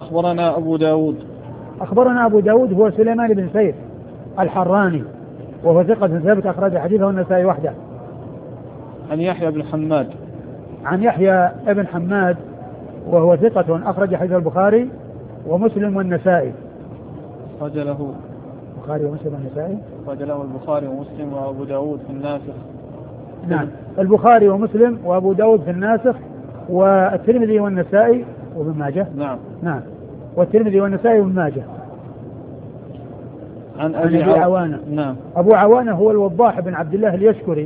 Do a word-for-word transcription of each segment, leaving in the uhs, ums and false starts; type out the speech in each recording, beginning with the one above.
أخبرنا أبو داود. أخبرنا أبو داود هو سليمان بن سيف الحراني وهو ثقة ثابت أخرج حديثه النسائي وحده. عن يحيى بن حماد. عن يحيى بن حماد وهو ثقة أخرج حديث البخاري ومسلم والنسائي. أخرج له البخاري ومسلم والنسائي. أخرج له البخاري ومسلم وأبو داود في الناسخ. نعم البخاري ومسلم وأبو داود في الناسخ والترمذي والنسائي وابن ماجه. نعم نعم والترمذي والنسائي وابن ماجه. عن أبي أبي عوانة. نعم. أبو عوانة هو الوضاح بن عبد الله اليشكري.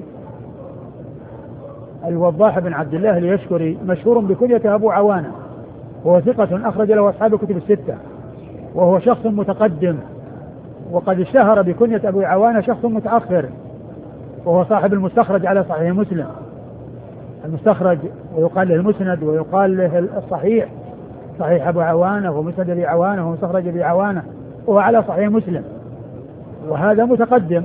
الوضاح بن عبد الله اليشكري مشهور بكنيته أبو عوانة وهو ثقة أخرج له أصحاب الكتب الستة وهو شخص متقدم وقد اشتهر بكنية أبو عوانة شخص متأخر وهو صاحب المستخرج على صحيح مسلم. المستخرج ويقال له المسند ويقال له الصحيح صحيح أبو عوانة ومسند أبي عوانة ومستخرج أبي عوانة وهو على صحيح مسلم وهذا متقدم.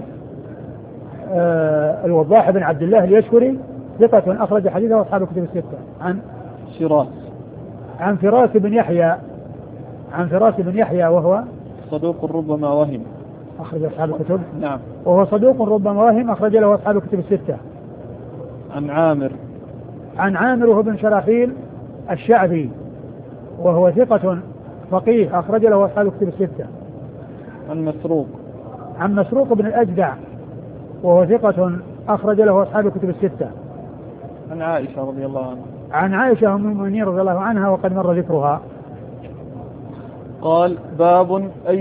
آه الوضاح بن عبد الله اليشكري ثقة أخرج حديثه أصحاب الكتب الستة. عن فراس. عن فراس بن يحيى. عن فراس بن يحيى وهو صدوق ربما وهم أخرج أصحاب الكتب. نعم. وهو صدوق ربما وهم أخرج له أصحاب الكتب الستة. عن عامر. عن عامر وهو بن شراحيل الشعبي وهو ثقة فقيه أخرج له أصحاب الكتب الستة. عن مسروق. عن مسروق بن الأجدع وهو ثقة أخرج له أصحاب الكتب الستة. عن عائشة رضي الله عنها. عن عائشة أم المؤمنين رضي الله عنها وقد مر ذكرها. قال باب أي